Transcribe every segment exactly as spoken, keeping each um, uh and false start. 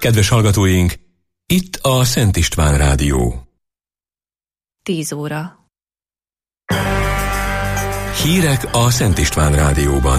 Kedves hallgatóink, itt a Szent István Rádió. tíz óra. Hírek a Szent István Rádióban.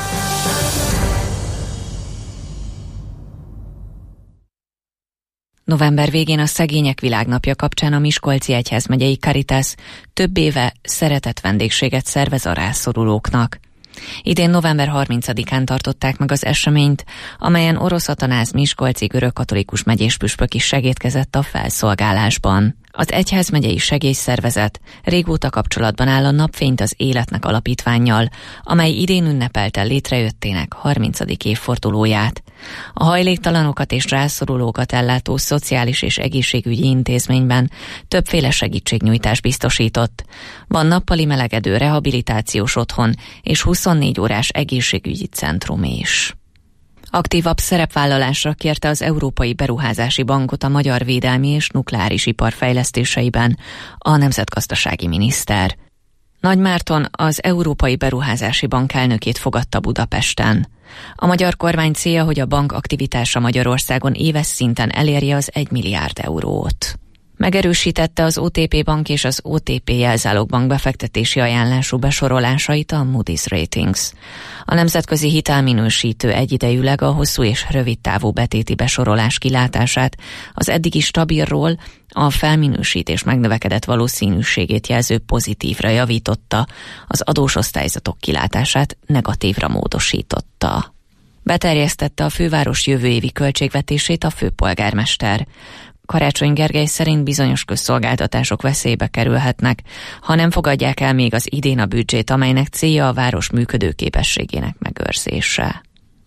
November végén a Szegények Világnapja kapcsán a Miskolci Egyházmegyei Caritas több éve szeretett vendégséget szervez a rászorulóknak. Idén november harmincadikán tartották meg az eseményt, amelyen Orosz Atanáz miskolci görögkatolikus megyéspüspök is segédkezett a felszolgálásban. Az Egyházmegyei Segélyszervezet régóta kapcsolatban áll a Napfényt az Életnek alapítvánnyal, amely idén ünnepelte létrejöttének harmincadik évfordulóját. A hajléktalanokat és rászorulókat ellátó szociális és egészségügyi intézményben többféle segítségnyújtás biztosított. Van nappali melegedő rehabilitációs otthon és huszonnégy órás egészségügyi centrum is. Aktívabb szerepvállalásra kérte az Európai Beruházási Bankot a magyar védelmi és nukleáris ipar fejlesztéseiben a nemzetgazdasági miniszter. Nagy Márton az Európai Beruházási Bank elnökét fogadta Budapesten. A magyar kormány célja, hogy a bank aktivitása Magyarországon éves szinten elérje az egy milliárd eurót. Megerősítette az o té pé Bank és az o té pé Jelzálogbank befektetési ajánlású besorolásait a Moody's Ratings. A nemzetközi hitelminősítő egyidejűleg a hosszú és rövid távú betéti besorolás kilátását az eddigi stabilról a felminősítés megnövekedett valószínűségét jelző pozitívra javította, az adós osztályzatok kilátását negatívra módosította. Beterjesztette a főváros jövő évi költségvetését a főpolgármester. Karácsony Gergely szerint bizonyos közszolgáltatások veszélybe kerülhetnek, ha nem fogadják el még az idén a büdzsét, amelynek célja a város működőképességének megőrzése.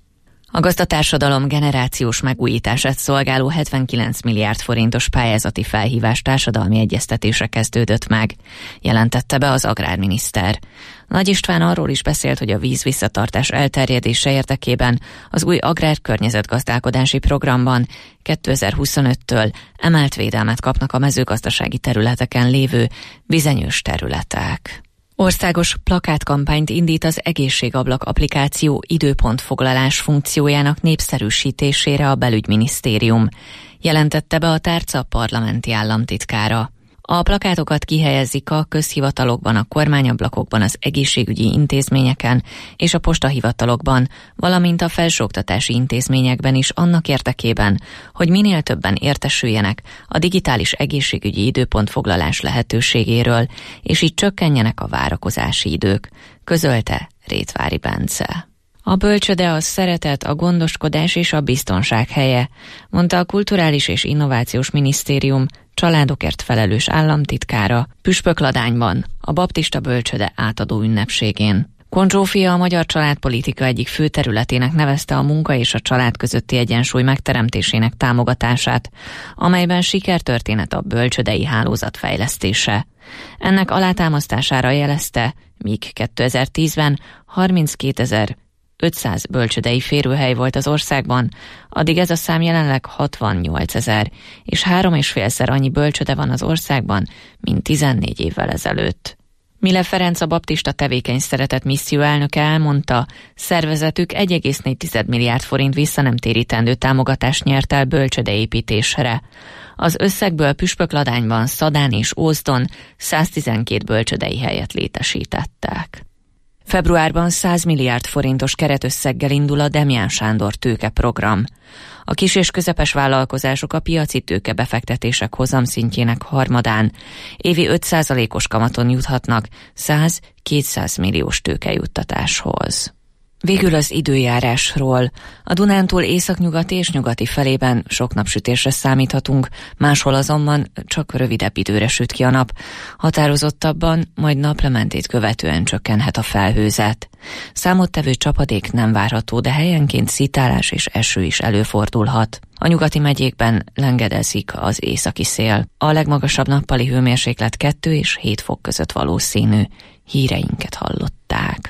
A gazdatársadalom generációs megújítását szolgáló hetvenkilenc milliárd forintos pályázati felhívás társadalmi egyeztetése kezdődött meg, jelentette be az agrárminiszter. Nagy István arról is beszélt, hogy a vízvisszatartás elterjedése érdekében az új agrárkörnyezetgazdálkodási programban kétezer-huszonöttől emelt védelmet kapnak a mezőgazdasági területeken lévő vizenyős területek. Országos plakátkampányt indít az Egészségablak applikáció időpontfoglalás funkciójának népszerűsítésére a Belügyminisztérium, jelentette be a tárca parlamenti államtitkára. A plakátokat kihelyezik a közhivatalokban, a kormányablakokban, az egészségügyi intézményeken és a postahivatalokban, valamint a felsőoktatási intézményekben is annak érdekében, hogy minél többen értesüljenek a digitális egészségügyi időpontfoglalás lehetőségéről, és így csökkenjenek a várakozási idők, közölte Rétvári Bence. A bölcsöde a szeretet, a gondoskodás és a biztonság helye, mondta a Kulturális és Innovációs Minisztérium családokért felelős államtitkára Püspökladányban, a baptista bölcsöde átadó ünnepségén. Kohn Zsófia a magyar családpolitika egyik fő területének nevezte a munka és a család közötti egyensúly megteremtésének támogatását, amelyben sikertörténet a bölcsödei hálózat fejlesztése. Ennek alátámasztására jelezte, míg kétezer-tízben harminckétezer-ötszáz bölcsödei férőhely volt az országban, addig ez a szám jelenleg hatvannyolcezer, és három és félszer annyi bölcsöde van az országban, mint tizennégy évvel ezelőtt. Mille Ferenc, a baptista tevékeny szeretett misszió elnöke elmondta, szervezetük egy egész négy milliárd forint visszanemtérítendő támogatást nyert el bölcsödeépítésre. Az összegből Püspökladányban, Szadán és Ózdon száztizenkét bölcsödei helyet létesítettek. Februárban száz milliárd forintos keretösszeggel indul a Demján Sándor tőkeprogram. A kis és közepes vállalkozások a piaci tőke befektetések hozamszintjének harmadán évi öt százalékos kamaton juthatnak száz-kétszáz milliós tőkejuttatáshoz. Végül az időjárásról. A Dunántúl északnyugati és nyugati felében sok napsütésre számíthatunk, máshol azonban csak rövidebb időre süt ki a nap. Határozottabban, majd naplementét követően csökkenhet a felhőzet. Számottevő csapadék nem várható, de helyenként szitálás és eső is előfordulhat. A nyugati megyékben lengedezik az északi szél. A legmagasabb nappali hőmérséklet kettő és hét fok között valószínű. Híreinket hallották.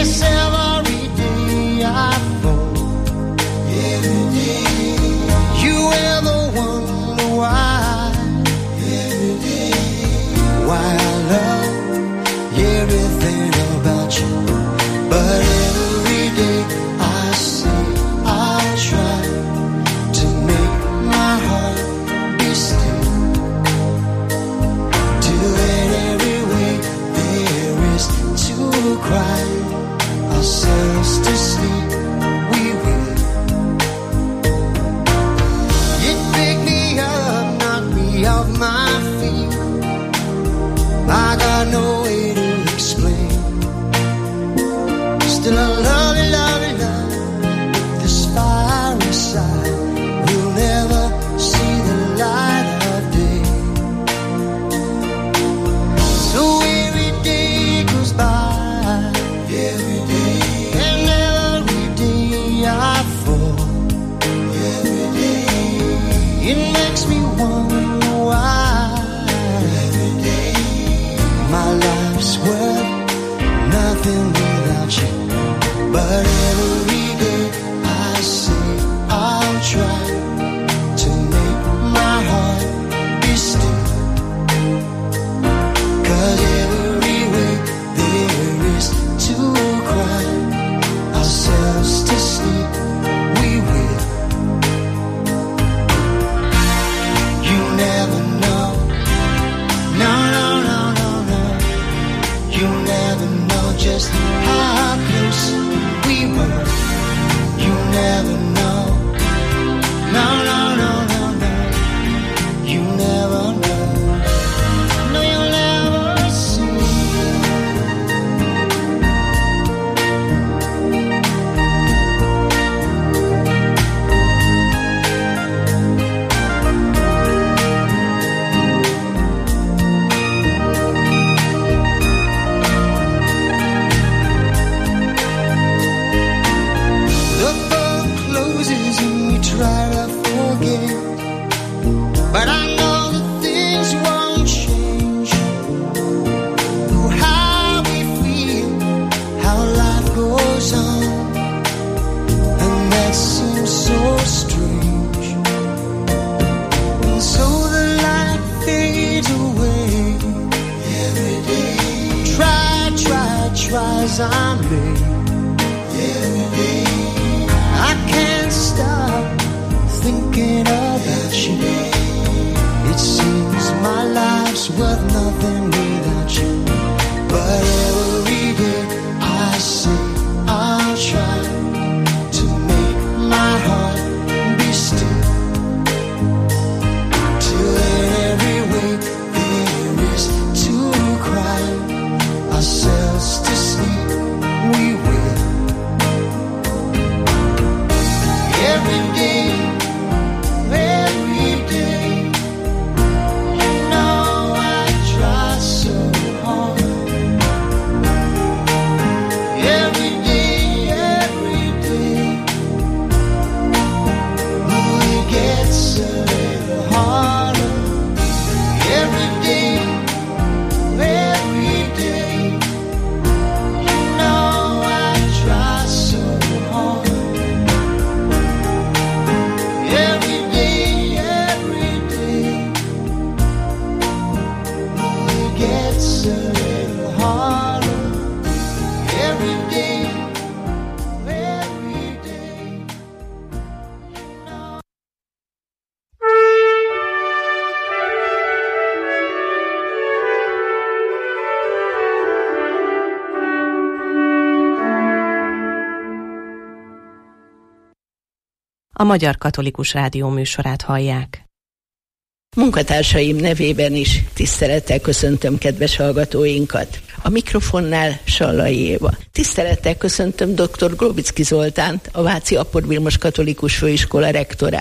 Yes, every day I fall. Every day. You ever wonder why? Every day. Why I love everything about you. But every day I say I'll try to make my heart be still. Till in every way there is to cry ourselves to sleep, we will. It picked me up, knocked me off my feet. I got no way to explain. Still I love you, love you, love. This fire inside will never see the light of day. So every day goes by, every day, and every day I fall. Every day, it makes me wonder why. Every day, my life's worth nothing without you. But every day I say I'll try to make my heart be still. 'Cause every way there is to cry ourselves to sleep, we will. You never know. No, no, no, no, no. You never know just how close we were. You never know. No, no, no, no, no. You never know. No, you'll never see. The book closes and we try to forget, but I know that things won't change. Oh, how we feel, how life goes on, and that seems so strange. And so the light fades away every day. Try, try, try as I may. Every day I can't stop thinking about you. It seems my life's worth nothing without you. But every day I say I'll try to make my heart be still. Till in every way there is to cry ourselves to sleep, we will. Every day, every day, you know I try so hard. Every day, every day, oh, it gets a little harder. Every day, every day, you know I try so hard. Every day, every day, oh, it gets a little harder. Every day, every day, you know. A Magyar Katolikus Rádió műsorát hallják. Munkatársaim nevében is tisztelettel köszöntöm kedves hallgatóinkat. A mikrofonnál Sallai Éva. Tisztelettel köszöntöm dr. Globicki Zoltánt, a Váci Apor Vilmos Katolikus Főiskola rektorát.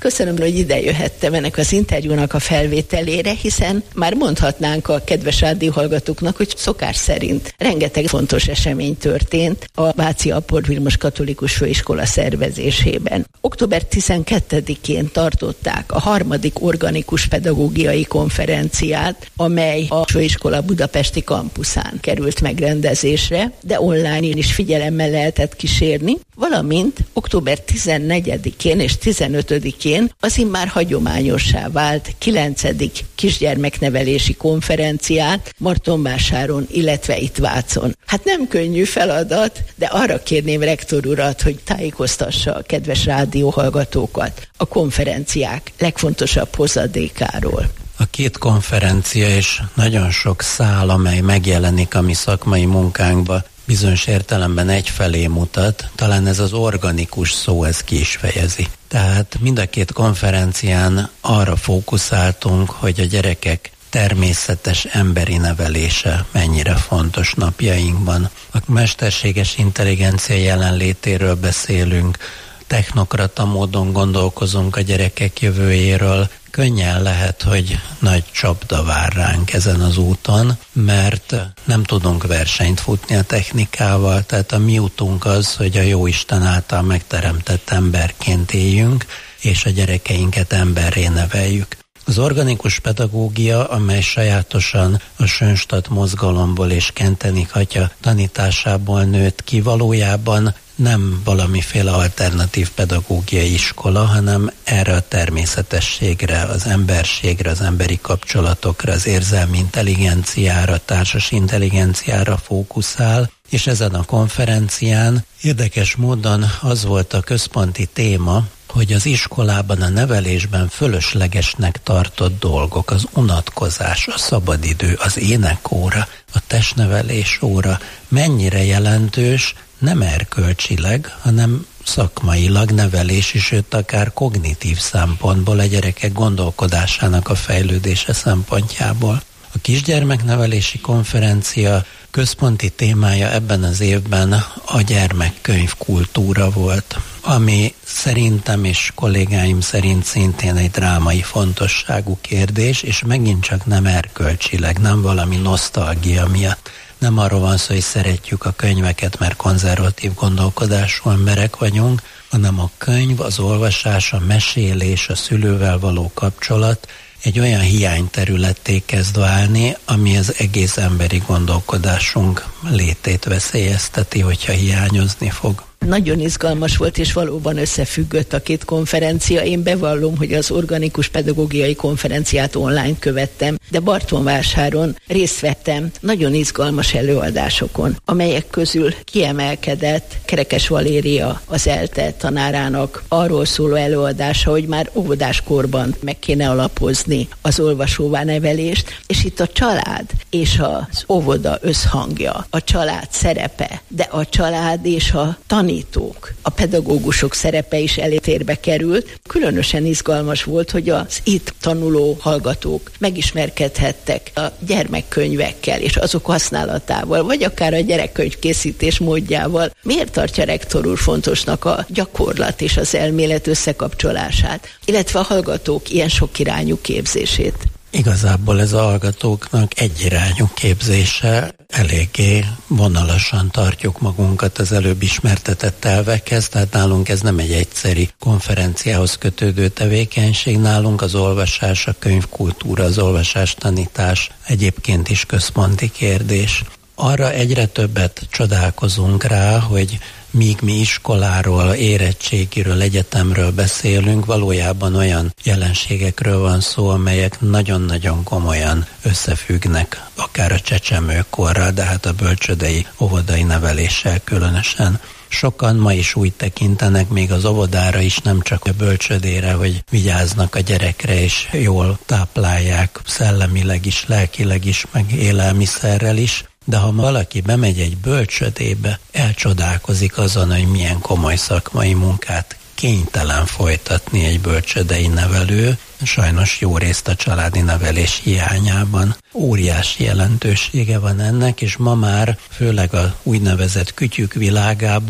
Köszönöm, hogy ide jöhettem ennek az interjúnak a felvételére, hiszen már mondhatnánk a kedves rádióhallgatóknak, hogy szokás szerint rengeteg fontos esemény történt a Váci Apord Vilmos Katolikus Főiskola szervezésében. október tizenkettedikén tartották a harmadik organikus pedagógiai konferenciát, amely a főiskola budapesti kampuszán került megrendezésre, de online is figyelemmel lehetett kísérni, valamint október tizennegyedikén és tizenötödikén az immár hagyományossá vált kilencedik kisgyermeknevelési konferenciát Martonvásáron, illetve itt Vácon. Hát nem könnyű feladat, de arra kérném rektor urat, hogy tájékoztassa a kedves rádióhallgatókat a konferenciák legfontosabb hozadékáról. A két konferencia és nagyon sok szál, amely megjelenik a mi szakmai munkánkba, bizonyos értelemben egyfelé mutat, talán ez az organikus szó, ez ki is fejezi. Tehát mind a két konferencián arra fókuszáltunk, hogy a gyerekek természetes emberi nevelése mennyire fontos napjainkban. A mesterséges intelligencia jelenlétéről beszélünk, technokrata módon gondolkozunk a gyerekek jövőjéről. Könnyen lehet, hogy nagy csapda vár ránk ezen az úton, mert nem tudunk versenyt futni a technikával, tehát a mi útunk az, hogy a Jóisten által megteremtett emberként éljünk, és a gyerekeinket emberré neveljük. Az organikus pedagógia, amely sajátosan a Schönstatt mozgalomból és Kentenik atya tanításából nőtt ki, valójában nem valamiféle alternatív pedagógiai iskola, hanem erre a természetességre, az emberségre, az emberi kapcsolatokra, az érzelmi intelligenciára, társas intelligenciára fókuszál, és ezen a konferencián érdekes módon az volt a központi téma, hogy az iskolában, a nevelésben fölöslegesnek tartott dolgok, az unatkozás, a szabadidő, az énekóra, a testnevelés óra mennyire jelentős, nem erkölcsileg, hanem szakmailag, nevelési, sőt akár kognitív szempontból, a gyerekek gondolkodásának a fejlődése szempontjából. A kisgyermeknevelési konferencia központi témája ebben az évben a gyermekkönyv kultúra volt, ami szerintem és kollégáim szerint szintén egy drámai fontosságú kérdés, és megint csak nem erkölcsileg, nem valami nosztalgia miatt. Nem arról van szó, hogy szeretjük a könyveket, mert konzervatív gondolkodású emberek vagyunk, hanem a könyv, az olvasás, a mesélés, a szülővel való kapcsolat egy olyan hiányterületté kezd válni, ami az egész emberi gondolkodásunk létét veszélyezteti, hogyha hiányozni fog. Nagyon izgalmas volt, és valóban összefüggött a két konferencia. Én bevallom, hogy az organikus pedagógiai konferenciát online követtem, de Martonvásáron részt vettem nagyon izgalmas előadásokon, amelyek közül kiemelkedett Kerekes Valéria, az ELTE tanárának arról szóló előadása, hogy már óvodáskorban meg kéne alapozni az olvasóvá nevelést, és itt a család és az óvoda összhangja, a család szerepe, de a család és a tanítók, a pedagógusok szerepe is előtérbe került. Különösen izgalmas volt, hogy az itt tanuló hallgatók megismerkedhettek a gyermekkönyvekkel és azok használatával, vagy akár a gyerekkönyv készítés módjával. Miért tartja rektor úr fontosnak a gyakorlat és az elmélet összekapcsolását, illetve a hallgatók ilyen sokirányú képzését? Igazából ez a hallgatóknak egyirányú képzése, eléggé vonalasan tartjuk magunkat az előbb ismertetett elvekhez, tehát nálunk ez nem egy egyszeri konferenciához kötődő tevékenység, nálunk az olvasás, a könyvkultúra, az olvasás tanítás egyébként is központi kérdés. Arra egyre többet csodálkozunk rá, hogy míg mi iskoláról, érettségiről, egyetemről beszélünk, valójában olyan jelenségekről van szó, amelyek nagyon-nagyon komolyan összefüggnek, akár a csecsemőkorral, de hát a bölcsődei, óvodai neveléssel különösen. Sokan ma is úgy tekintenek még az óvodára is, nem csak a bölcsödére, hogy vigyáznak a gyerekre, és jól táplálják szellemileg is, lelkileg is, meg élelmiszerrel is. De ha valaki bemegy egy bölcsödébe, elcsodálkozik azon, hogy milyen komoly szakmai munkát kénytelen folytatni egy bölcsödei nevelő, sajnos jó részt a családi nevelés hiányában. Óriási jelentősége van ennek, és ma már főleg a úgynevezett kütyük világában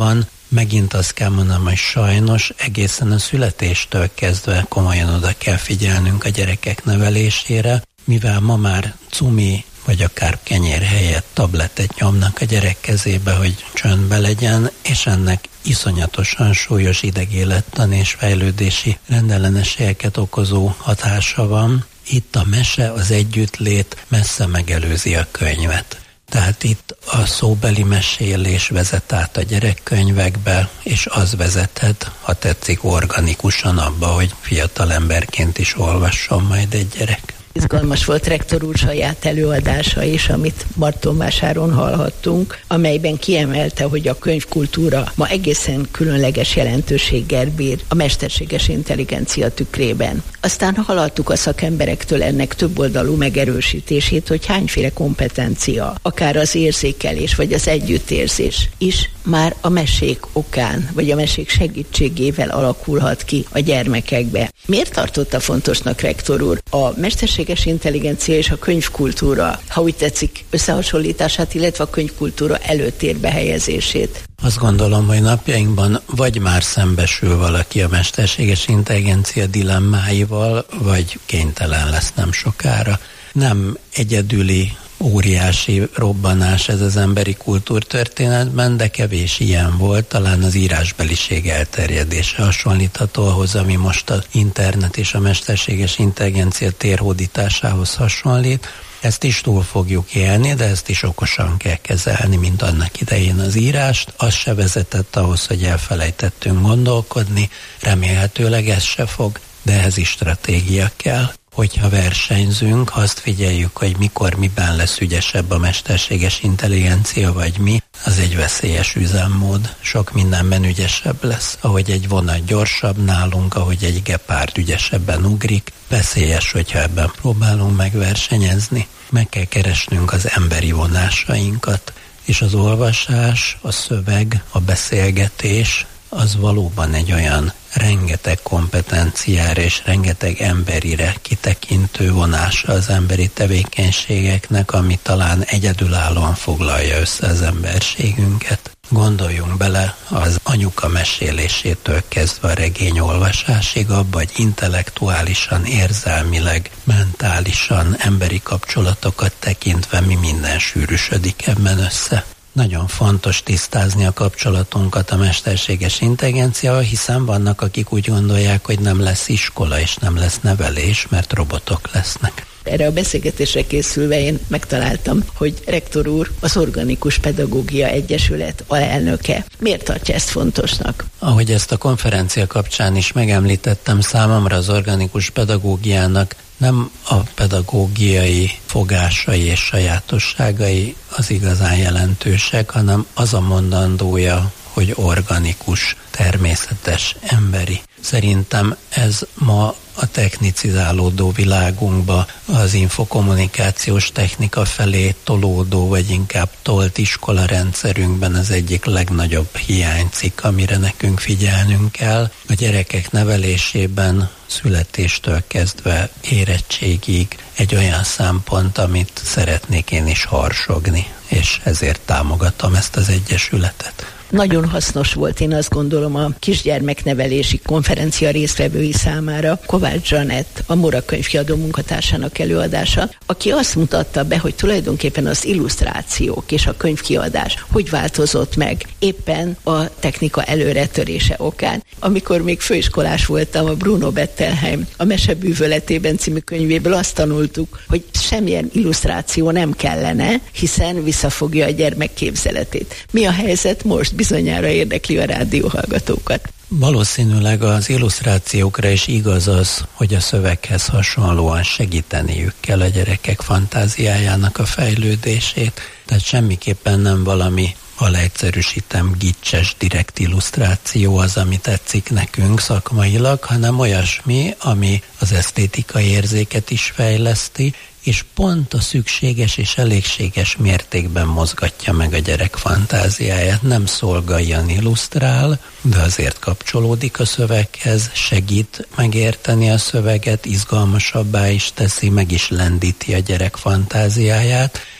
megint azt kell mondanom, hogy sajnos egészen a születéstől kezdve komolyan oda kell figyelnünk a gyerekek nevelésére, mivel ma már cumi vagy akár kenyér helyett tabletet nyomnak a gyerek kezébe, hogy csöndbe legyen, és ennek iszonyatosan súlyos idegélettan és fejlődési rendellenességeket okozó hatása van. Itt a mese, az együttlét messze megelőzi a könyvet. Tehát itt a szóbeli mesélés vezet át a gyerekkönyvekbe, és az vezethet, ha tetszik, organikusan abba, hogy fiatal emberként is olvasson majd egy gyerek. Izgalmas volt rektor úr saját előadása is, amit Martonvásáron hallhattunk, amelyben kiemelte, hogy a könyvkultúra ma egészen különleges jelentőséggel bír a mesterséges intelligencia tükrében. Aztán hallottuk a szakemberektől ennek többoldalú megerősítését, hogy hányféle kompetencia, akár az érzékelés vagy az együttérzés is már a mesék okán, vagy a mesék segítségével alakulhat ki a gyermekekbe. Miért tartotta fontosnak rektor úr a mesterséges intelligencia és a könyvkultúra, ha úgy tetszik, összehasonlítását, illetve a könyvkultúra előtérbe helyezését? Azt gondolom, hogy napjainkban vagy már szembesül valaki a mesterséges intelligencia dilemmáival, vagy kénytelen lesz nem sokára. Nem egyedüli óriási robbanás ez az emberi kultúrtörténetben, de kevés ilyen volt, talán az írásbeliség elterjedése hasonlítható ahhoz, ami most az internet és a mesterséges intelligencia térhódításához hasonlít. Ezt is túl fogjuk élni, de ezt is okosan kell kezelni, mint annak idején az írást. Az se vezetett ahhoz, hogy elfelejtettünk gondolkodni, remélhetőleg ez se fog, de ehhez is stratégia kell. Hogyha versenyzünk, ha azt figyeljük, hogy mikor, miben lesz ügyesebb a mesterséges intelligencia, vagy mi, az egy veszélyes üzemmód. Sok mindenben ügyesebb lesz. Ahogy egy vonat gyorsabb nálunk, ahogy egy gepárd ügyesebben ugrik, veszélyes, hogyha ebben próbálunk megversenyezni. Meg kell keresnünk az emberi vonásainkat, és az olvasás, a szöveg, a beszélgetés, az valóban egy olyan rengeteg kompetenciára és rengeteg emberire kitekintő vonása az emberi tevékenységeknek, ami talán egyedülállóan foglalja össze az emberségünket. Gondoljunk bele az anyuka mesélésétől kezdve a regény olvasásig abba, hogy intellektuálisan, érzelmileg, mentálisan, emberi kapcsolatokat tekintve mi minden sűrűsödik ebben össze. Nagyon fontos tisztázni a kapcsolatunkat a mesterséges intelligenciával, hiszen vannak, akik úgy gondolják, hogy nem lesz iskola és nem lesz nevelés, mert robotok lesznek. Erre a beszélgetésre készülve én megtaláltam, hogy rektor úr az Organikus Pedagógia Egyesület alelnöke. Miért tartja ezt fontosnak? Ahogy ezt a konferencia kapcsán is megemlítettem, számomra az organikus pedagógiának nem a pedagógiai fogásai és sajátosságai az igazán jelentősek, hanem az a mondandója, hogy organikus, természetes, emberi. Szerintem ez ma a technicizálódó világunkba, az infokommunikációs technika felé tolódó, vagy inkább tolt iskolarendszerünkben az egyik legnagyobb hiánycikk, amire nekünk figyelnünk kell. A gyerekek nevelésében születéstől kezdve érettségig egy olyan szempont, amit szeretnék én is harsogni, és ezért támogatom ezt az egyesületet. Nagyon hasznos volt, én azt gondolom, a kisgyermeknevelési konferencia résztvevői számára Kovács Zsanett, a Mora könyvkiadó munkatársának előadása, aki azt mutatta be, hogy tulajdonképpen az illusztrációk és a könyvkiadás hogy változott meg éppen a technika előretörése okán. Amikor még főiskolás voltam, a Bruno Bettelheim a Mesebűvöletében című könyvéből azt tanultuk, hogy semmilyen illusztráció nem kellene, hiszen visszafogja a gyermek képzeletét. Mi a helyzet most? Bizonyára érdekli a rádióhallgatókat. Valószínűleg az illusztrációkra is igaz az, hogy a szöveghez hasonlóan segíteniük kell a gyerekek fantáziájának a fejlődését. Tehát semmiképpen nem valami, ha leegyszerűsítem, gicses, direkt illusztráció az, ami tetszik nekünk szakmailag, hanem olyasmi, ami az esztétikai érzéket is fejleszti, és pont a szükséges és elégséges mértékben mozgatja meg a gyerek fantáziáját. Nem szolgáljan, illusztrál, de azért kapcsolódik a szöveghez, segít megérteni a szöveget, izgalmasabbá is teszi, meg is lendíti a gyerek fantáziáját,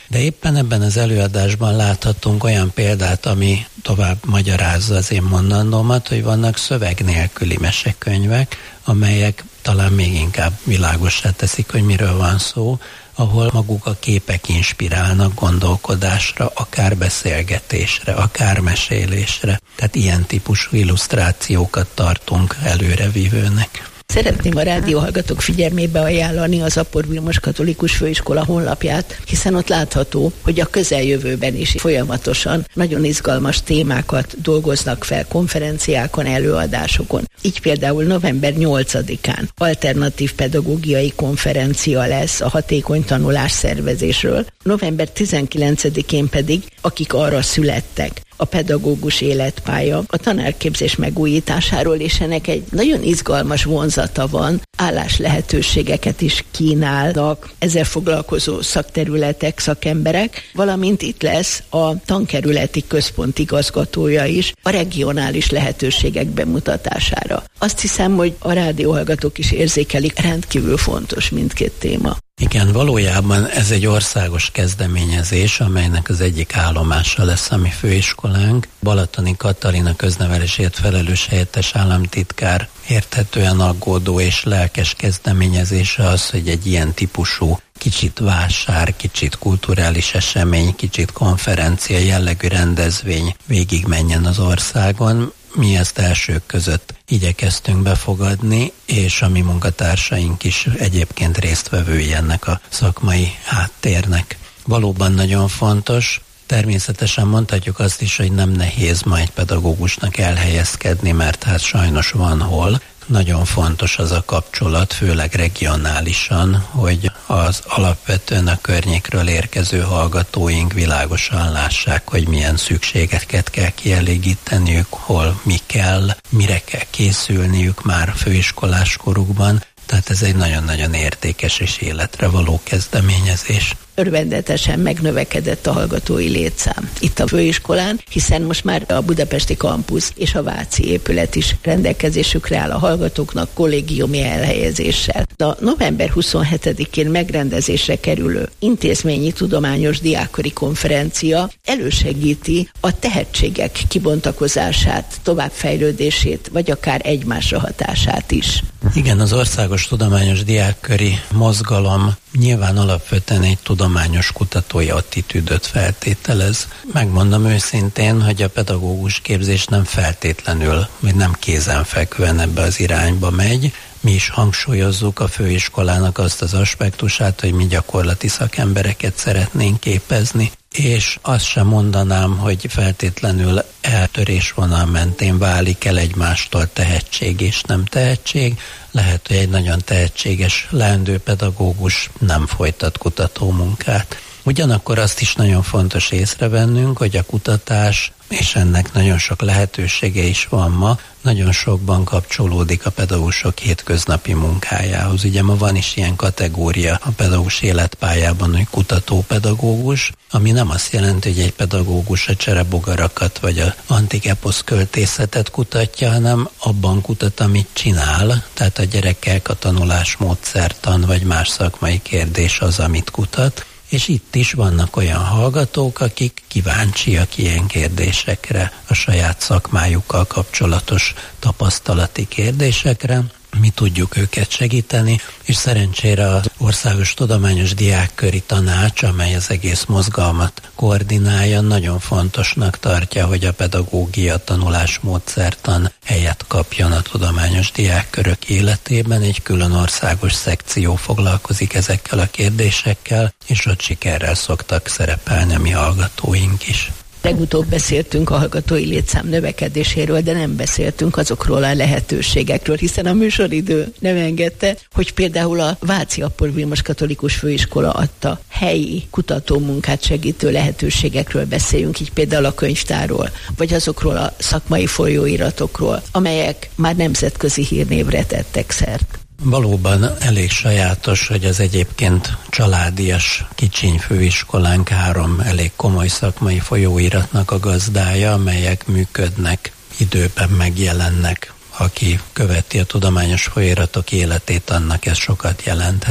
De éppen ebben az előadásban láthatunk olyan példát, ami tovább magyarázza az én mondandómat, hogy vannak szöveg nélküli mesekönyvek, amelyek talán még inkább világossá teszik, hogy miről van szó, ahol maguk a képek inspirálnak gondolkodásra, akár beszélgetésre, akár mesélésre. Tehát ilyen típusú illusztrációkat tartunk előrevívőnek. Szeretném a rádióhallgatók figyelmébe ajánlani az Apor Vilmos Katolikus Főiskola honlapját, hiszen ott látható, hogy a közeljövőben is folyamatosan nagyon izgalmas témákat dolgoznak fel konferenciákon, előadásokon. Így például november nyolcadikán alternatív pedagógiai konferencia lesz a hatékony tanulás szervezésről, november tizenkilencedikén pedig, akik arra születtek, a pedagógus életpálya, a tanárképzés megújításáról, és ennek egy nagyon izgalmas vonzata van, állás lehetőségeket is kínálnak ezzel foglalkozó szakterületek, szakemberek, valamint itt lesz a tankerületi központ igazgatója is a regionális lehetőségek bemutatására. Azt hiszem, hogy a rádióhallgatók is érzékelik, rendkívül fontos mindkét téma. Igen, valójában ez egy országos kezdeményezés, amelynek az egyik állomása lesz a mi főiskolánk. Balatoni Katalina köznevelésért felelős helyettes államtitkár érthetően aggódó és lelkes kezdeményezése az, hogy egy ilyen típusú kicsit vásár, kicsit kulturális esemény, kicsit konferencia jellegű rendezvény végigmenjen az országon. Mi ezt elsők között igyekeztünk befogadni, és a mi munkatársaink is egyébként résztvevői ennek a szakmai háttérnek. Valóban nagyon fontos. Természetesen mondhatjuk azt is, hogy nem nehéz ma egy pedagógusnak elhelyezkedni, mert hát sajnos van hol. Nagyon fontos az a kapcsolat, főleg regionálisan, hogy az alapvetően a környékről érkező hallgatóink világosan lássák, hogy milyen szükségeket kell kielégíteniük, hol mi kell, mire kell készülniük már főiskolás korukban. Tehát ez egy nagyon-nagyon értékes és életre való kezdeményezés. Örvendetesen megnövekedett a hallgatói létszám itt a főiskolán, hiszen most már a budapesti kampusz és a váci épület is rendelkezésükre áll a hallgatóknak kollégiumi elhelyezéssel. A november huszonhetedikén megrendezésre kerülő intézményi tudományos diákkori konferencia elősegíti a tehetségek kibontakozását, továbbfejlődését, vagy akár egymásra hatását is. Igen, az Országos Tudományos Diákköri Mozgalom nyilván alapvetően egy tudományos kutatói attitűdöt feltételez. Megmondom őszintén, hogy a pedagógus képzés nem feltétlenül, vagy nem kézenfekvően ebbe az irányba megy. Mi is hangsúlyozzuk a főiskolának azt az aspektusát, hogy mi gyakorlati szakembereket szeretnénk képezni. És azt sem mondanám, hogy feltétlenül eltörésvonal mentén válik el egymástól tehetség és nem tehetség. Lehet, hogy egy nagyon tehetséges leendő pedagógus nem folytat kutatómunkát. Ugyanakkor azt is nagyon fontos észrevennünk, hogy a kutatás, és ennek nagyon sok lehetősége is van ma, nagyon sokban kapcsolódik a pedagógusok hétköznapi munkájához. Ugye ma van is ilyen kategória a pedagógus életpályában, hogy kutatópedagógus, ami nem azt jelenti, hogy egy pedagógus a cserebogarakat vagy a antik eposz költészetet kutatja, hanem abban kutat, amit csinál, tehát a gyerekek, a tanulásmódszertan vagy más szakmai kérdés az, amit kutat. És itt is vannak olyan hallgatók, akik kíváncsiak ilyen kérdésekre, a saját szakmájukkal kapcsolatos tapasztalati kérdésekre. Mi tudjuk őket segíteni, és szerencsére az Országos Tudományos Diákköri Tanács, amely az egész mozgalmat koordinálja, nagyon fontosnak tartja, hogy a pedagógia tanulásmódszertan helyet kapjon a tudományos diákkörök életében. Egy külön országos szekció foglalkozik ezekkel a kérdésekkel, és ott sikerrel szoktak szerepelni a mi hallgatóink is. Legutóbb beszéltünk a hallgatói létszám növekedéséről, de nem beszéltünk azokról a lehetőségekről, hiszen a műsoridő nem engedte, hogy például a Váci Apor Vilmos Katolikus Főiskola adta helyi kutatómunkát segítő lehetőségekről beszéljünk, így például a könyvtárról, vagy azokról a szakmai folyóiratokról, amelyek már nemzetközi hírnévre tettek szert. Valóban elég sajátos, hogy az egyébként családias kicsiny főiskolánk három elég komoly szakmai folyóiratnak a gazdája, amelyek működnek, időben megjelennek. Aki követi a tudományos folyóiratok életét, annak ez sokat jelenthet.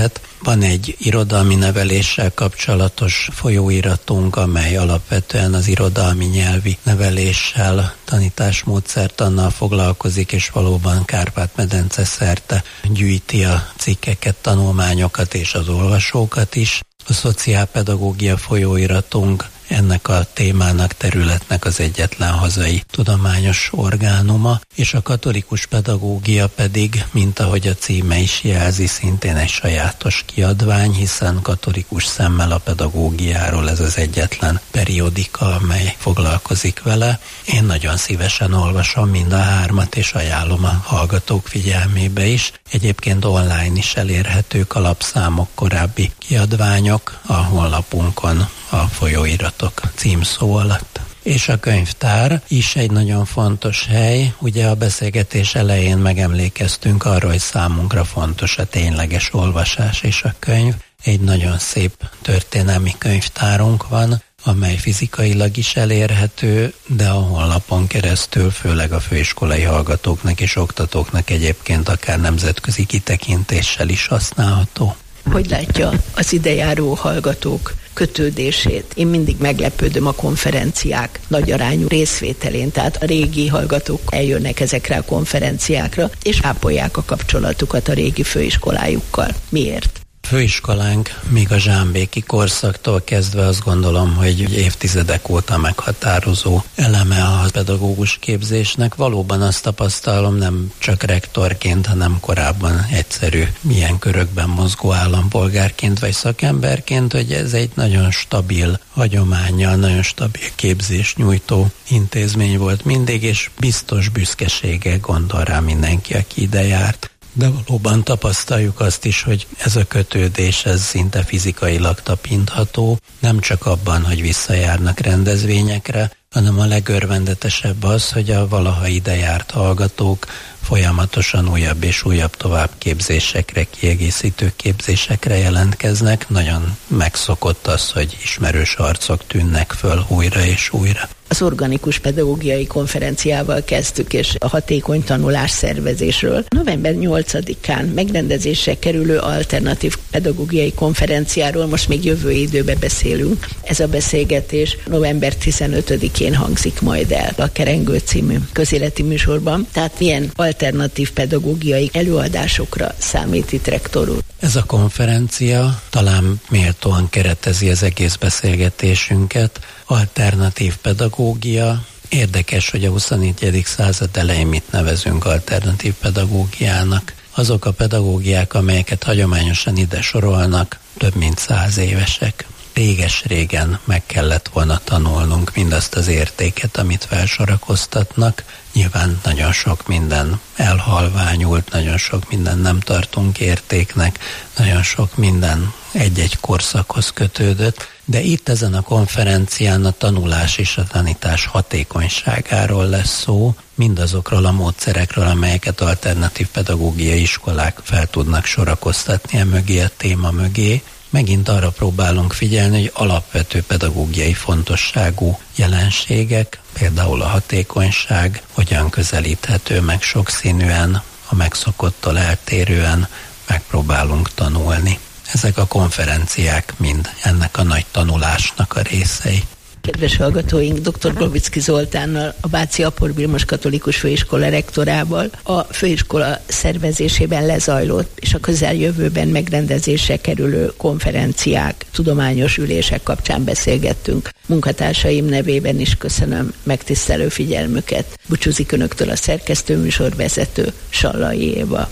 Van egy irodalmi neveléssel kapcsolatos folyóiratunk, amely alapvetően az irodalmi nyelvi neveléssel, tanításmódszertannal foglalkozik, és valóban Kárpát-medence szerte gyűjti a cikkeket, tanulmányokat és az olvasókat is. A szociálpedagógia folyóiratunk ennek a témának, területnek az egyetlen hazai tudományos orgánuma, és a katolikus pedagógia pedig, mint ahogy a címe is jelzi, szintén egy sajátos kiadvány, hiszen katolikus szemmel a pedagógiáról ez az egyetlen periodika, amely foglalkozik vele. Én nagyon szívesen olvasom mind a hármat, és ajánlom a hallgatók figyelmébe is. Egyébként online is elérhetők a lapszámok, korábbi kiadványok a honlapunkon, a folyóiratok címszó alatt. És a könyvtár is egy nagyon fontos hely. Ugye a beszélgetés elején megemlékeztünk arra, hogy számunkra fontos a tényleges olvasás és a könyv. Egy nagyon szép történelmi könyvtárunk van, amely fizikailag is elérhető, de a honlapon keresztül főleg a főiskolai hallgatóknak és oktatóknak egyébként akár nemzetközi kitekintéssel is használható. Hogy látja az idejáró hallgatók kötődését? Én mindig meglepődöm a konferenciák nagy arányú részvételén, tehát a régi hallgatók eljönnek ezekre a konferenciákra, és ápolják a kapcsolatukat a régi főiskolájukkal. Miért? Főiskolánk még a zsámbéki korszaktól kezdve azt gondolom, hogy évtizedek óta meghatározó eleme a pedagógus képzésnek. Valóban azt tapasztalom, nem csak rektorként, hanem korábban egyszerű milyen körökben mozgó állampolgárként vagy szakemberként, hogy ez egy nagyon stabil hagyománnyal, nagyon stabil képzést nyújtó intézmény volt mindig, és biztos büszkeséggel gondol rá mindenki, aki ide járt. De valóban tapasztaljuk azt is, hogy ez a kötődés, ez szinte fizikailag tapintható, nem csak abban, hogy visszajárnak rendezvényekre, hanem a legörvendetesebb az, hogy a valaha ide járt hallgatók folyamatosan újabb és újabb továbbképzésekre, kiegészítő képzésekre jelentkeznek. Nagyon megszokott az, hogy ismerős arcok tűnnek föl újra és újra. Az organikus pedagógiai konferenciával kezdtük, és a hatékony tanulás szervezésről. november nyolcadikán megrendezésre kerülő alternatív pedagógiai konferenciáról most még jövő időben beszélünk. Ez a beszélgetés november tizenötödikén hangzik majd el a Kerengő című közéleti műsorban. Tehát milyen alternatív pedagógiai előadásokra számít itt, rektor úr? Ez a konferencia talán méltóan keretezi az egész beszélgetésünket. Alternatív pedagógia. Érdekes, hogy a huszonegyedik század elején mit nevezünk alternatív pedagógiának. Azok a pedagógiák, amelyeket hagyományosan ide sorolnak, több mint száz évesek. Réges-régen meg kellett volna tanulnunk mindazt az értéket, amit felsorakoztatnak. Nyilván nagyon sok minden elhalványult, nagyon sok minden nem tartunk értéknek, nagyon sok minden egy-egy korszakhoz kötődött, de itt ezen a konferencián a tanulás és a tanítás hatékonyságáról lesz szó, mindazokról a módszerekről, amelyeket alternatív pedagógiai iskolák fel tudnak sorakoztatni e mögé, a téma mögé. Megint arra próbálunk figyelni, hogy alapvető pedagógiai fontosságú jelenségek, például a hatékonyság, hogyan közelíthető meg sokszínűen, a megszokottól eltérően megpróbálunk tanulni. Ezek a konferenciák mind ennek a nagy tanulásnak a részei. Kedves hallgatóink, dr. Glovicki Zoltánnal, a Váci Apor Vilmos Katolikus Főiskola rektorával a főiskola szervezésében lezajlott és a közeljövőben megrendezésre kerülő konferenciák, tudományos ülések kapcsán beszélgettünk. Munkatársaim nevében is köszönöm megtisztelő figyelmüket. Búcsúzik önöktől a szerkesztőműsorvezető Sallai Éva.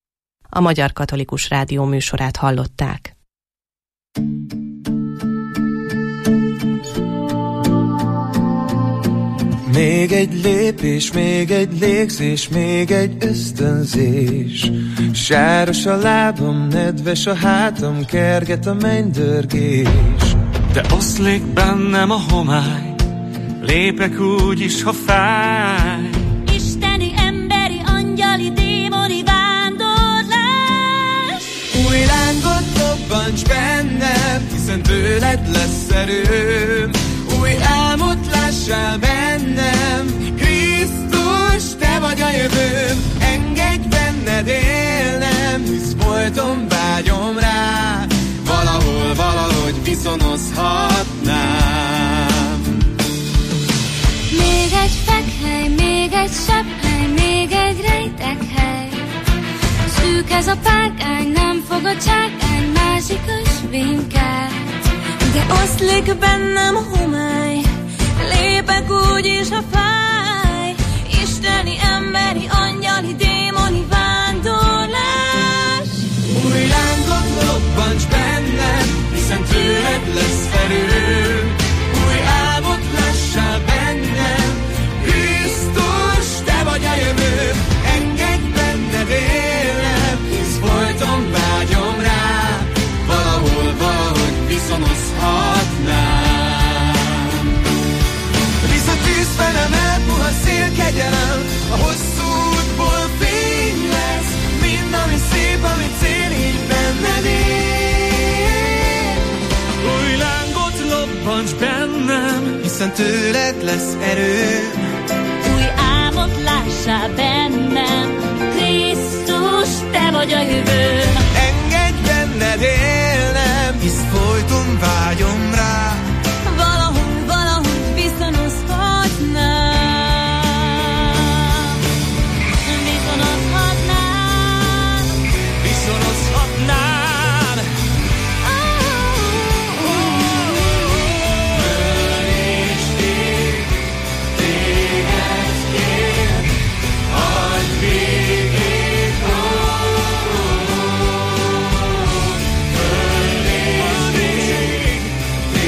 A Magyar Katolikus Rádió műsorát hallották. Még egy lépés, még egy légzés, még egy ösztönzés. Sáros a lábam, nedves a hátam, kerget a mennydörgés. De oszlik bennem a homály, lépek úgy is, ha fáj. Isteni, emberi, angyali, démoni vándorlás. Új lángot lobbants bennem, hiszen tőled lesz erőm. Új álmot lássál bennem, Krisztus, te vagy a jövőm. Engedj benned élnem, hisz folyton vágyom rá. viszonozhatnám. Még egy fekhely, még egy sepphely, még egy rejtekhely. Szűk ez a párkány, nem fog a csákány, másik ösvénykát. De oszlik bennem a homály, lépek úgy is, ha fáj. Isteni, emberi, angyali, démoni vándorlás. Új lángot lobbancs bennem, hiszen tőled lesz erő. Új álmot lássál bennem, Krisztus, te vagy a jövő. Engedj benned élnem, hisz folyton vágyom rá. Valahol, valahogy viszonozhatnám. Visz a tűzfelem, elpuha szél, kegyelem, a hosszú útból fény lesz. Mind, ami szép, ami cél, így benned él. Új lángot lobbancs bennem, hiszen tőled lesz erő. Új álmot lássál bennem, Krisztus, te vagy a jövő. Engedj benned élnem, hisz folyton vágyom rá. Valahogy, valahogy viszonozhatnám. Viszonozhatnám. Viszonozhatnám. Téged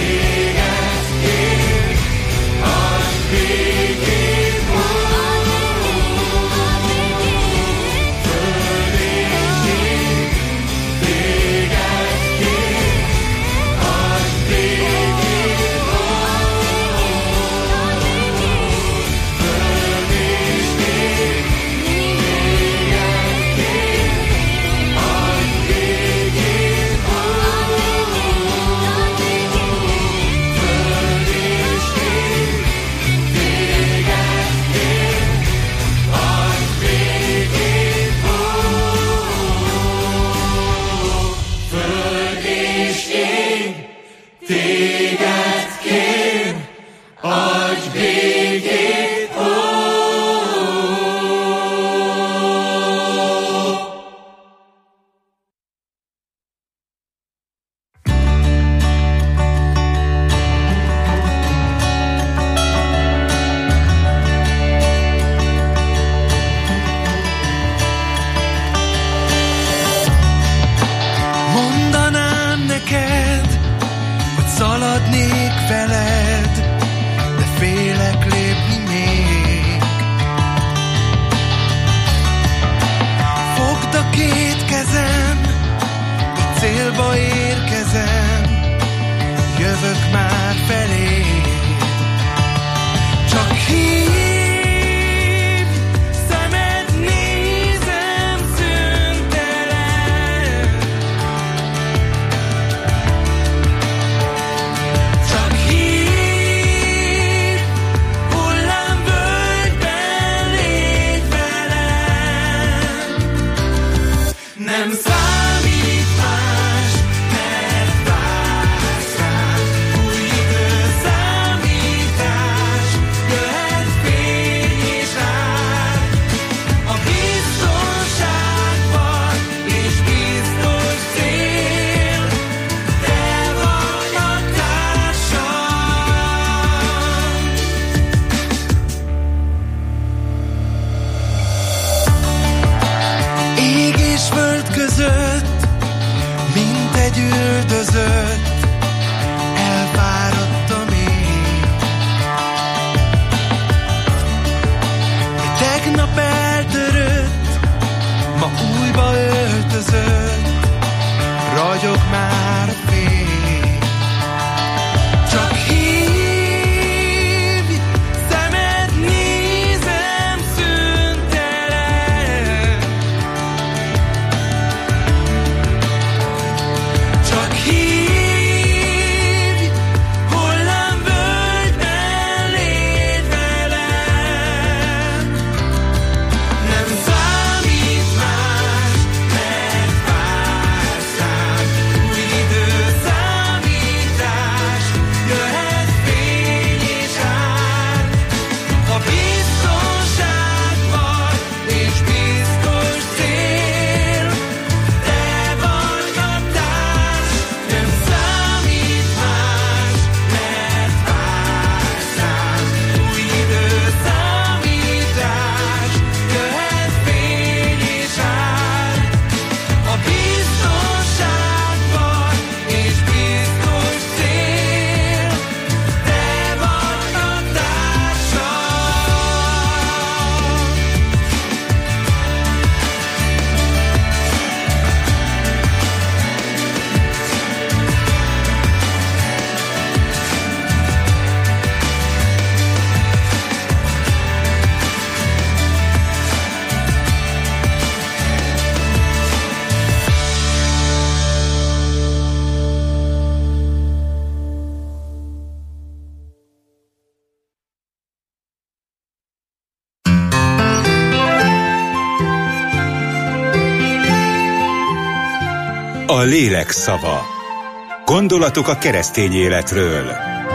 A lélek szava. Gondolatok a keresztény életről.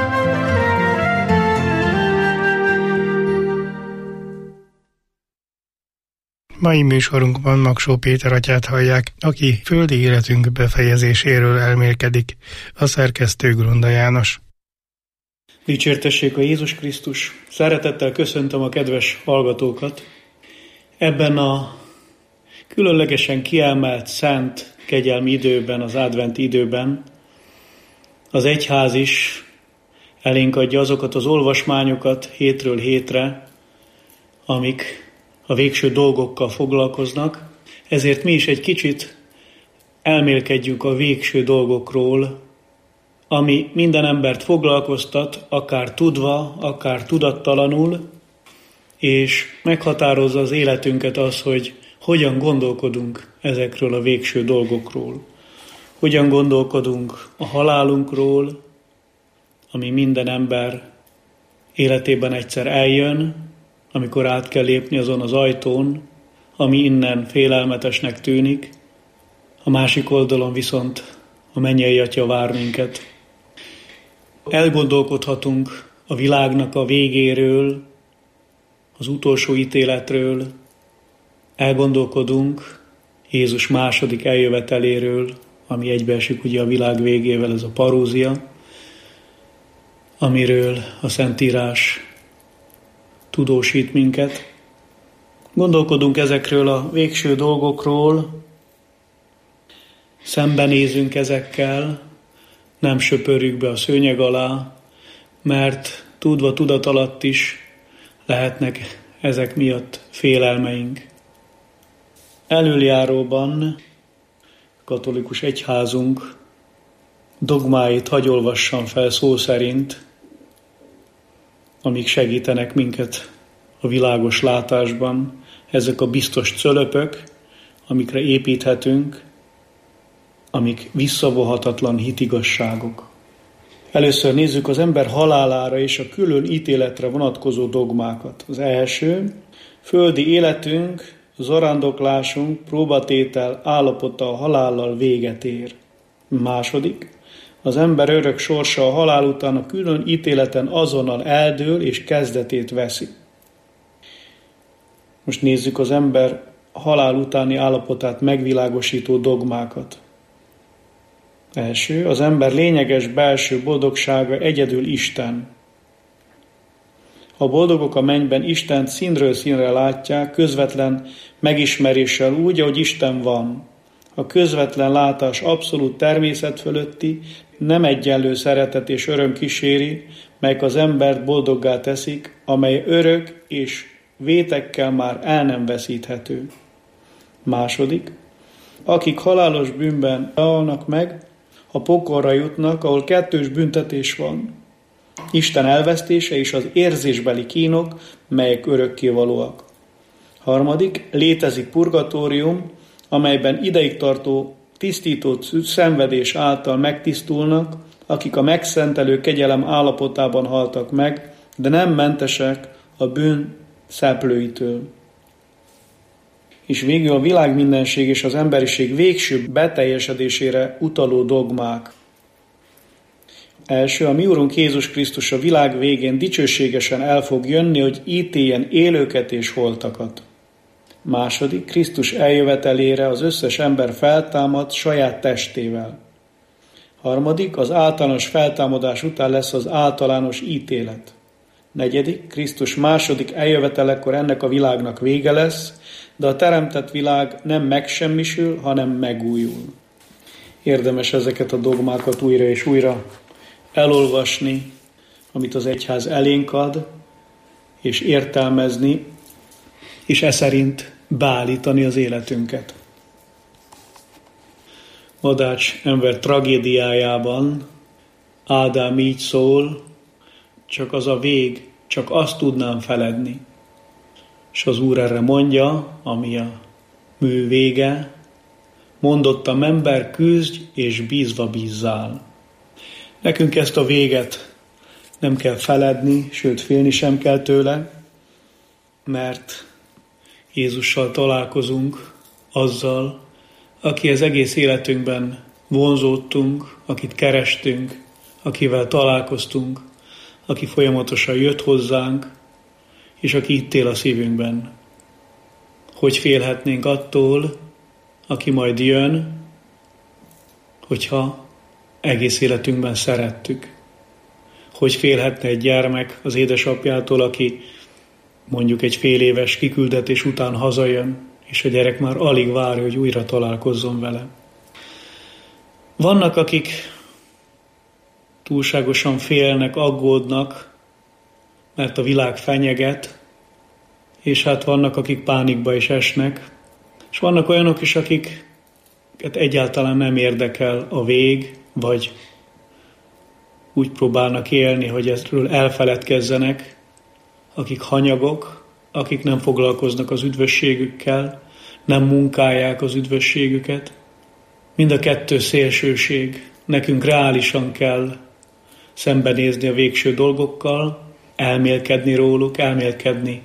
Mai műsorunkban Magsó Péter atyát hallják, aki földi életünk befejezéséről elmélkedik, a szerkesztő Grunda János. Dicsértessék a Jézus Krisztus! Szeretettel köszöntöm a kedves hallgatókat. Ebben a különlegesen kiemelt, szent, kegyelmi időben, az adventi időben az egyház is elénk adja azokat az olvasmányokat hétről hétre, amik a végső dolgokkal foglalkoznak, ezért mi is egy kicsit elmélkedjünk a végső dolgokról, ami minden embert foglalkoztat, akár tudva, akár tudattalanul, és meghatározza az életünket az, hogy hogyan gondolkodunk ezekről a végső dolgokról. Hogyan gondolkodunk a halálunkról, ami minden ember életében egyszer eljön, amikor át kell lépni azon az ajtón, ami innen félelmetesnek tűnik, a másik oldalon viszont a mennyei Atya vár minket. Elgondolkodhatunk a világnak a végéről, az utolsó ítéletről, elgondolkodunk Jézus második eljöveteléről, ami egybeesik ugye a világ végével, ez a parózia, amiről a Szentírás tudósít minket. Gondolkodunk ezekről a végső dolgokról, szembenézünk ezekkel, nem söpörjük be a szőnyeg alá, mert tudva tudat alatt is lehetnek ezek miatt félelmeink. Elöljáróban katolikus egyházunk dogmáit hagy olvassam fel szó szerint, amik segítenek minket a világos látásban. Ezek a biztos cölöpök, amikre építhetünk, amik visszavonhatatlan hitigasságok. Először nézzük az ember halálára és a külön ítéletre vonatkozó dogmákat. Az első, földi életünk, zarándoklásunk, próbatétel állapota a halállal véget ér. Második, az ember örök sorsa a halál után a külön ítéleten azonnal eldől és kezdetét veszi. Most nézzük az ember halál utáni állapotát megvilágosító dogmákat. Első, az ember lényeges belső boldogsága egyedül Isten. A boldogok a mennyben Istent színről színre látják, közvetlen megismeréssel úgy, ahogy Isten van. A közvetlen látás abszolút természet fölötti, nem egyenlő szeretet és öröm kíséri, melyek az embert boldoggá teszik, amely örök és vétekkel már el nem veszíthető. Második, akik halálos bűnben halnak meg, a pokolra jutnak, ahol kettős büntetés van. Isten elvesztése és az érzésbeli kínok, melyek örökkévalóak. Harmadik, létezik purgatórium, amelyben ideig tartó tisztító szenvedés által megtisztulnak, akik a megszentelő kegyelem állapotában haltak meg, de nem mentesek a bűn szeplőitől. És végül a világmindenség és az emberiség végső beteljesedésére utaló dogmák. Első, a mi Urunk Jézus Krisztus a világ végén dicsőségesen el fog jönni, hogy ítéljen élőket és holtakat. Második, Krisztus eljövetelére az összes ember feltámad saját testével. Harmadik, az általános feltámadás után lesz az általános ítélet. Negyedik, Krisztus második eljövetelekor ennek a világnak vége lesz, de a teremtett világ nem megsemmisül, hanem megújul. Érdemes ezeket a dogmákat újra és újra elolvasni, amit az egyház elénk ad, és értelmezni, és e szerint beállítani az életünket. Madács ember tragédiájában Ádám így szól, csak az a vég, csak azt tudnám feledni. És az Úr erre mondja, ami a mű vége, mondottam ember, küzdj és bízva bízzál. Nekünk ezt a véget nem kell feledni, sőt félni sem kell tőle, mert Jézussal találkozunk azzal, aki az egész életünkben vonzódtunk, akit kerestünk, akivel találkoztunk, aki folyamatosan jött hozzánk, és aki itt él a szívünkben. Hogy félhetnénk attól, aki majd jön, hogyha egész életünkben szerettük. Hogy félhetne egy gyermek az édesapjától, aki mondjuk egy fél éves kiküldetés után hazajön, és a gyerek már alig várja, hogy újra találkozzon vele. Vannak, akik túlságosan félnek, aggódnak, mert a világ fenyeget, és hát vannak, akik pánikba is esnek, és vannak olyanok is, akiket egyáltalán nem érdekel a vég, vagy úgy próbálnak élni, hogy ezről elfeledkezzenek, akik hanyagok, akik nem foglalkoznak az üdvösségükkel, nem munkálják az üdvösségüket. Mind a kettő szélsőség. Nekünk reálisan kell szembenézni a végső dolgokkal, elmélkedni róluk, elmélkedni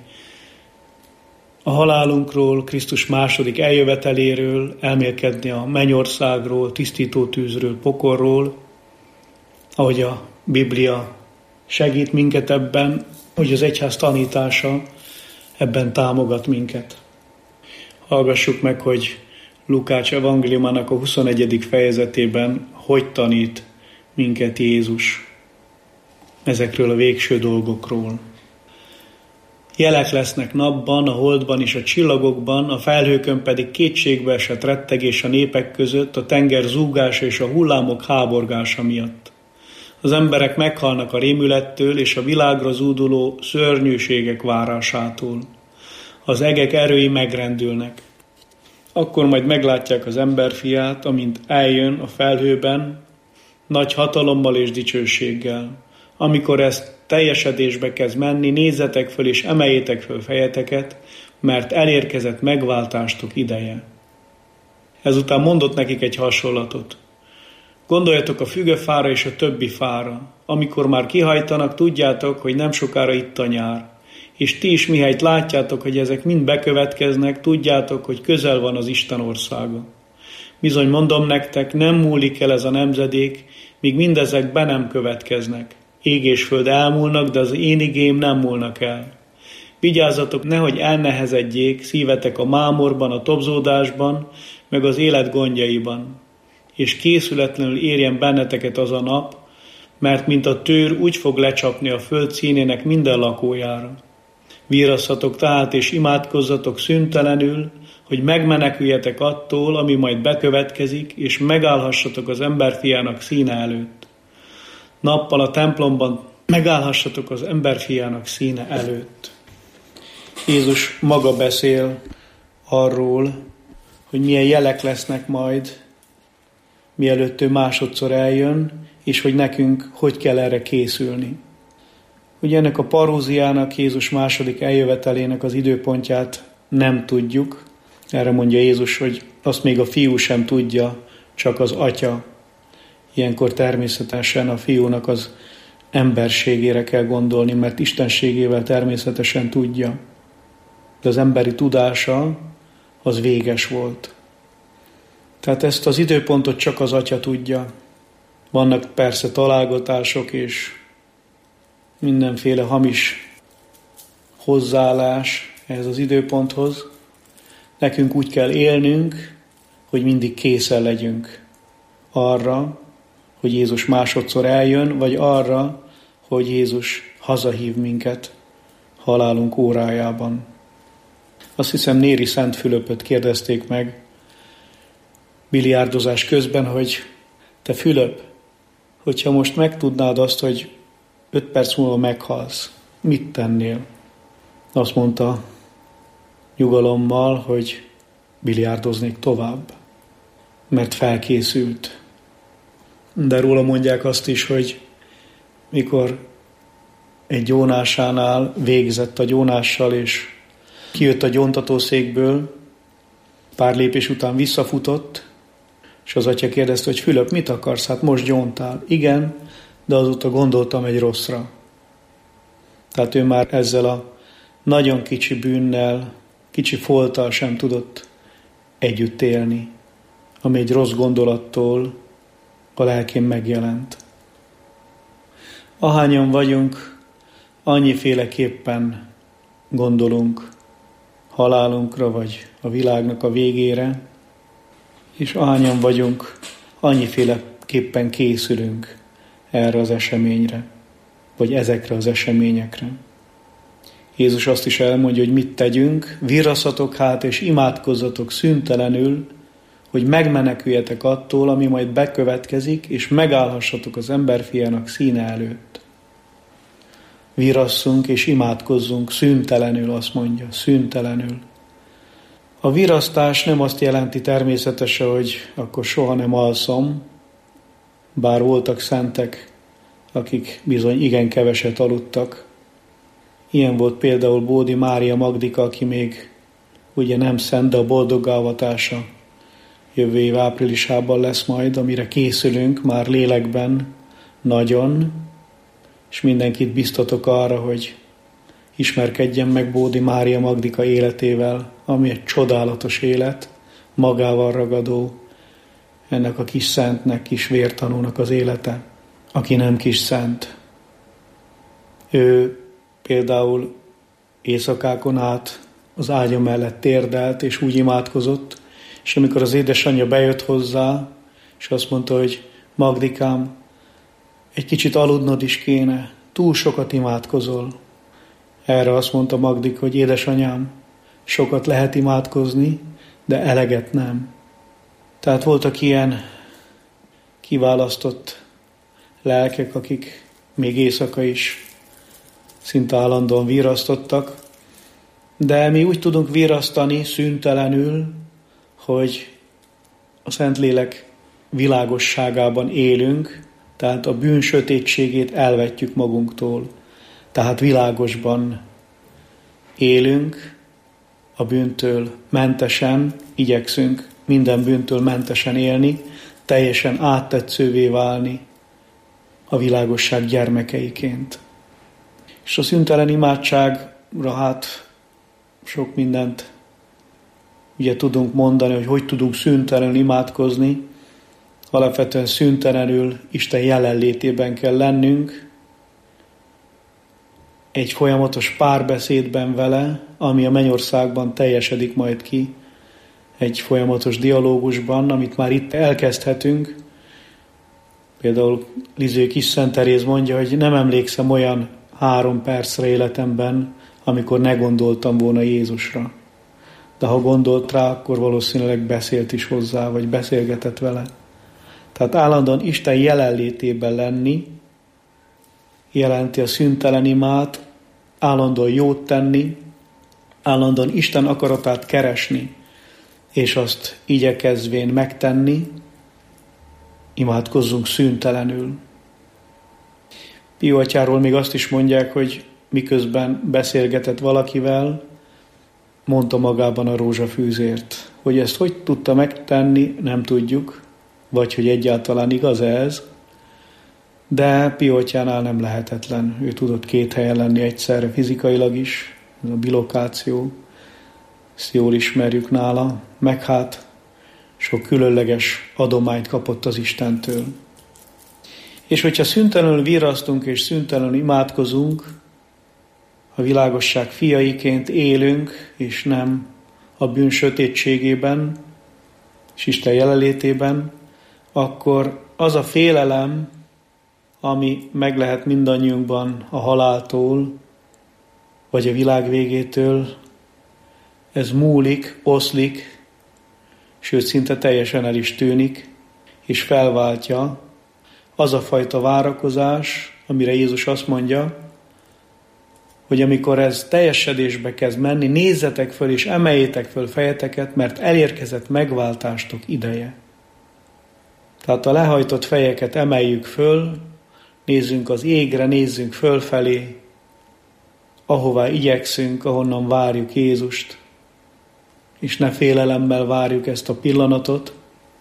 a halálunkról, Krisztus második eljöveteléről, elmélkedni a mennyországról, tisztító tűzről, pokolról, ahogy a Biblia segít minket ebben, hogy az egyház tanítása ebben támogat minket. Hallgassuk meg, hogy Lukács evangéliumának a huszonegyedik fejezetében hogy tanít minket Jézus ezekről a végső dolgokról. Jelek lesznek napban, a holdban és a csillagokban, a felhőkön pedig kétségbe esett rettegés a népek között, a tenger zúgása és a hullámok háborgása miatt. Az emberek meghalnak a rémülettől és a világra zúduló szörnyűségek várásától. Az egek erői megrendülnek. Akkor majd meglátják az emberfiát, amint eljön a felhőben, nagy hatalommal és dicsőséggel. Amikor ez teljesedésbe kezd menni, nézzetek föl és emeljétek föl fejeteket, mert elérkezett megváltástok ideje. Ezután mondott nekik egy hasonlatot. Gondoljatok a fügefára és a többi fára. Amikor már kihajtanak, tudjátok, hogy nem sokára itt a nyár. És ti is mihelyt látjátok, hogy ezek mind bekövetkeznek, tudjátok, hogy közel van az Isten országa. Bizony mondom nektek, nem múlik el ez a nemzedék, míg mindezek be nem következnek. Ég és föld elmúlnak, de az én igém nem múlnak el. Vigyázzatok, nehogy elnehezedjék szívetek a mámorban, a tobzódásban, meg az élet gondjaiban. És készületlenül érjen benneteket az a nap, mert mint a tőr úgy fog lecsapni a föld színének minden lakójára. Vírasszatok tehát és imádkozzatok szüntelenül, hogy megmeneküljetek attól, ami majd bekövetkezik, és megállhassatok az emberfiának színe előtt. Nappal a templomban megállhassatok az emberfiának színe előtt. Jézus maga beszél arról, hogy milyen jelek lesznek majd, mielőtt ő másodszor eljön, és hogy nekünk hogy kell erre készülni. Ugye ennek a paróziának, Jézus második eljövetelének az időpontját nem tudjuk. Erre mondja Jézus, hogy azt még a fiú sem tudja, csak az atya. Ilyenkor természetesen a fiúnak az emberségére kell gondolni, mert istenségével természetesen tudja. De az emberi tudása az véges volt. Tehát ezt az időpontot csak az atya tudja. Vannak persze találgatások és mindenféle hamis hozzáállás ehhez az időponthoz. Nekünk úgy kell élnünk, hogy mindig készen legyünk arra, hogy Jézus másodszor eljön, vagy arra, hogy Jézus hazahív minket halálunk órájában. Azt hiszem, Néri Szent Fülöpöt kérdezték meg biliárdozás közben, hogy te Fülöp, hogyha most megtudnád azt, hogy öt perc múlva meghalsz, mit tennél? Azt mondta nyugalommal, hogy biliárdoznék tovább, mert felkészült. De róla mondják azt is, hogy mikor egy gyónásánál végzett a gyónással, és kijött a gyóntatószékből, pár lépés után visszafutott, és az atya kérdezte, hogy Fülöp, mit akarsz? Hát most gyóntál. Igen, de azóta gondoltam egy rosszra. Tehát ő már ezzel a nagyon kicsi bűnnel, kicsi folttal sem tudott együtt élni, ami egy rossz gondolattól a lelkén megjelent. Ahányan vagyunk, annyiféleképpen gondolunk halálunkra, vagy a világnak a végére, és ahányan vagyunk, annyiféleképpen készülünk erre az eseményre, vagy ezekre az eseményekre. Jézus azt is elmondja, hogy mit tegyünk, virraszatok hát és imádkozzatok szüntelenül, hogy megmeneküljetek attól, ami majd bekövetkezik, és megállhassatok az emberfiának színe előtt. Virasszunk és imádkozzunk szüntelenül, azt mondja, szüntelenül. A virasztás nem azt jelenti természetesen, hogy akkor soha nem alszom, bár voltak szentek, akik bizony igen keveset aludtak. Ilyen volt például Bódi Mária Magdika, aki még ugye nem szent, de a boldoggá-avatása jövő év áprilisában lesz majd, amire készülünk már lélekben nagyon, és mindenkit biztatok arra, hogy ismerkedjen meg Bódi Mária Magdika életével, ami egy csodálatos élet, magával ragadó, ennek a kis szentnek, kis vértanúnak az élete, aki nem kis szent. Ő például éjszakákon át az ágya mellett térdelt, és úgy imádkozott, és amikor az édesanyja bejött hozzá, és azt mondta, hogy Magdikám, egy kicsit aludnod is kéne, túl sokat imádkozol. Erre azt mondta Magdika, hogy édesanyám, sokat lehet imádkozni, de eleget nem. Tehát voltak ilyen kiválasztott lelkek, akik még éjszaka is szinte állandóan virrasztottak, de mi úgy tudunk virrasztani szüntelenül, hogy a Szentlélek világosságában élünk, tehát a bűn sötétségét elvetjük magunktól. Tehát világosban élünk, a bűntől mentesen, igyekszünk minden bűntől mentesen élni, teljesen áttetszővé válni a világosság gyermekeiként. És a szüntelen imádságra hát sok mindent ugye tudunk mondani, hogy hogy tudunk szüntelenül imádkozni. Alapvetően szüntelenül Isten jelenlétében kell lennünk, egy folyamatos párbeszédben vele, ami a mennyországban teljesedik majd ki, egy folyamatos dialógusban, amit már itt elkezdhetünk. Például Liző Kis Szent Teréz mondja, hogy nem emlékszem olyan három percre életemben, amikor ne gondoltam volna Jézusra. De ha gondolt rá, akkor valószínűleg beszélt is hozzá, vagy beszélgetett vele. Tehát állandóan Isten jelenlétében lenni jelenti a szüntelen imát, állandóan jót tenni, állandóan Isten akaratát keresni, és azt igyekezvén megtenni, imádkozzunk szüntelenül. Pio atyáról még azt is mondják, hogy miközben beszélgetett valakivel, mondta magában a rózsafűzért. Hogy ezt hogy tudta megtenni, nem tudjuk, vagy hogy egyáltalán igaz ez, de Pio atyánál nem lehetetlen. Ő tudott két helyen lenni egyszerre fizikailag is, ez a bilokáció, ezt jól ismerjük nála, meg hát sok különleges adományt kapott az Istentől. És hogyha szüntelenül virrasztunk és szüntelenül imádkozunk, a világosság fiaiként élünk, és nem a bűn sötétségében, és Isten jelenlétében, akkor az a félelem, ami meg lehet mindannyiunkban a haláltól, vagy a világ végétől, ez múlik, oszlik, sőt szinte teljesen el is tűnik, és felváltja az a fajta várakozás, amire Jézus azt mondja, hogy amikor ez teljesedésbe kezd menni, nézzetek föl és emeljétek föl fejeteket, mert elérkezett megváltástok ideje. Tehát a lehajtott fejeket emeljük föl, nézzünk az égre, nézzünk fölfelé, ahová igyekszünk, ahonnan várjuk Jézust, és ne félelemmel várjuk ezt a pillanatot,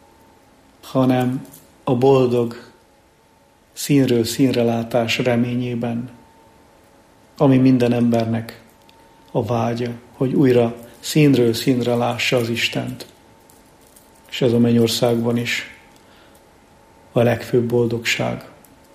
hanem a boldog színről színre látás reményében, ami minden embernek a vágya, hogy újra színről színre lássa az Istent. És ez a mennyországban is a legfőbb boldogság.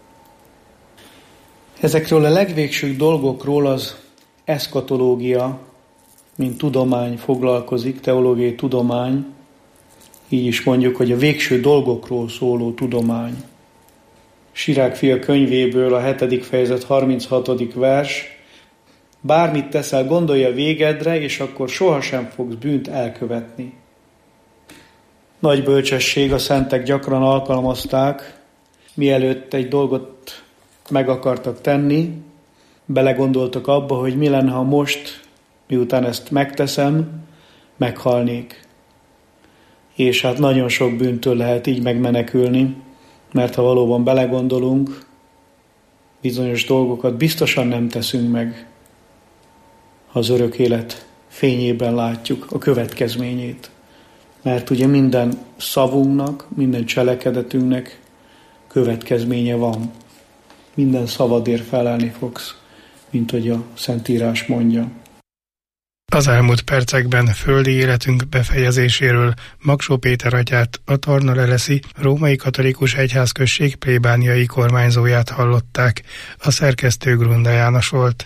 Ezekről a legvégsőbb dolgokról az eszkatológia, mint tudomány foglalkozik, teológiai tudomány, így is mondjuk, hogy a végső dolgokról szóló tudomány. Sirák fia könyvéből a hetedik fejezet harminchatodik vers: bármit teszel, gondolj a végedre, és akkor sohasem fogsz bűnt elkövetni. Nagy bölcsesség, a szentek gyakran alkalmazták, mielőtt egy dolgot meg akartak tenni, belegondoltak abba, hogy mi lenne, ha most, miután ezt megteszem, meghalnék. És hát nagyon sok bűntől lehet így megmenekülni, mert ha valóban belegondolunk, bizonyos dolgokat biztosan nem teszünk meg, ha az örök élet fényében látjuk a következményét. Mert ugye minden szavunknak, minden cselekedetünknek következménye van. Minden szavadért felelni fogsz, mint hogy a Szentírás mondja. Az elmúlt percekben földi életünk befejezéséről Magsó Péter atyát, a Tarnaleleszi Római Katolikus Egyházközség plébániai kormányzóját hallották. A szerkesztő Grunda János volt.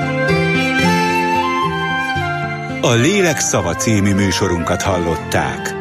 A Lélek szava című műsorunkat hallották.